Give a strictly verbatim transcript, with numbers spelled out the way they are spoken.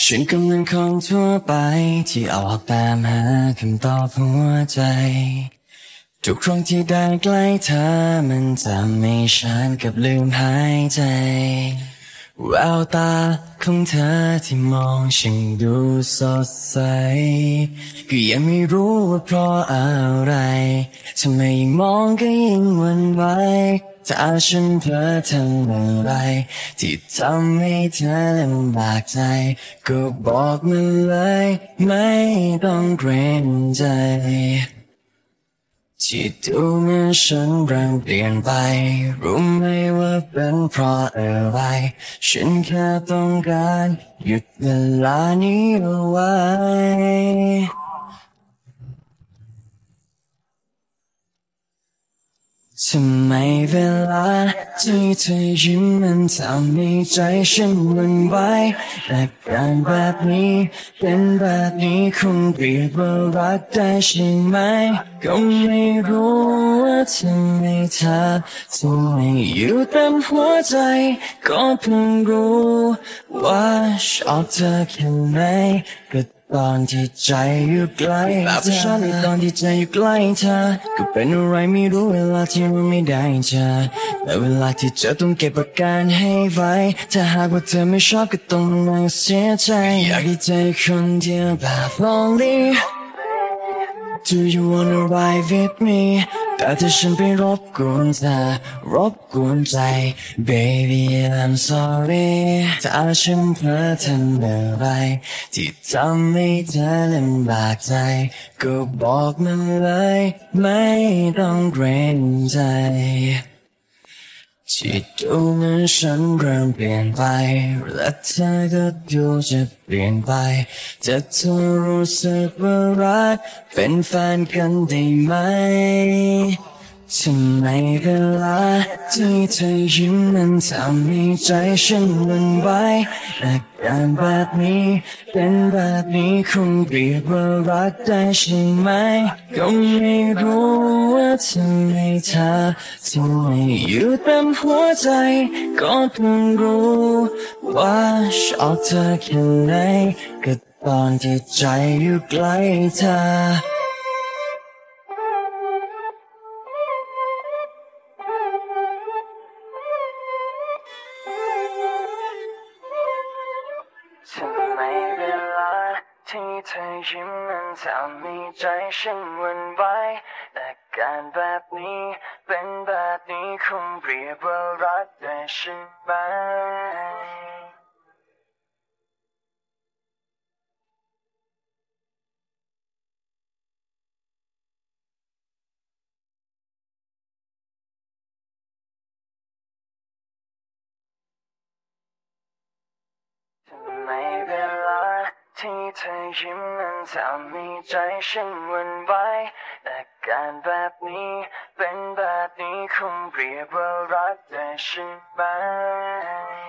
ฉันกำลังคนทั่วไปที่ออกตามหาคำตอบหัวใจทุกครั้งที่ได้ใกล้เธอมันทำให้ฉันกับลืมหายใจแววตาของเธอที่มองฉันดูสดใสก็ยังไม่รู้ว่าเพราะอะไรทำไมยิ่งมองก็ยิ่งหวั่นไหวถ้าฉันเพ้อทำอะไรที่ทำให้เธอลำบากใจก็บอกมาเลยไม่ต้องเกรงใจที่ดูเหมือนฉันเริ่มเปลี่ยนไปรู้ไหมว่าเป็นเพราะอะไรฉันแค่ต้องการหยุดเวลานี้เอาไว้ทำไมเวลาที่เธอยิ้มมันทำให้ใจฉันหวั่นไหวแต่การแบบนี้เป็นแบบนี้คงเรียกว่ารักได้ใช่ไหมก็ไม่รู้ว่าทำไมเธอทำไมอยู่เต็มหัวใจก็เพิ่งรู้ว่าชอบเธอแค่ไหนก็ตอนที่ใจอยู่ใกล้แบบฉันในตอนที่ใจอยู่ใกล้เธอก็เป็นอะไรไม่รู้เวลาที่เราไม่ได้เจอแต่เวลาที่เจอต้องเก็บอาการให้ไว้ถ้าหากว่าเธอไม่ชอบก็ต้องนั่งเสียใจอยากให้เธอคนเดียวแบบ lonely Do you wanna ride with me แต่ถ้าฉันไปรบกวนเธอรบกวนใจ Baby I'm sorry ถ้าฉันเพ้อทำอะไรที่ทำให้เธอลำบากใจก็บอกมาเลยไม่ต้องเกรงใจที่ดูเหมือนฉันเริ่มเปลี่ยนไปและเธอก็ดูจะเปลี่ยนไปจะเธอรู้สึกว่ารักเป็นแฟนกันได้ไหมทำไมเวลาที่เธอยิ้มมันทำให้ใจฉันหวั่นไหวอาการแบบนี้เป็นแบบนี้คงเรียกว่ารักได้ใช่ไหมก็ไม่รู้ว่าทำไมเธอทำไมอยู่เต็มหัวใจก็เพิ่งรู้ว่าชอบเธอแค่ไหนก็ตอนที่ใจอยู่ใกล้เธอทำไมเวลาที่เธอยิ้มมันทำให้ใจฉันหวั่นไหวแต่การแบบนี้เป็นแบบนี้คงเรียกว่ารักได้ใช่ไหมทำไมเวลาที่เธอยิ้มมันทำให้ใจฉันหวั่นไหวแต่การแบบนี้เป็นแบบนี้คงเรียกว่ารักได้ใช่ไหม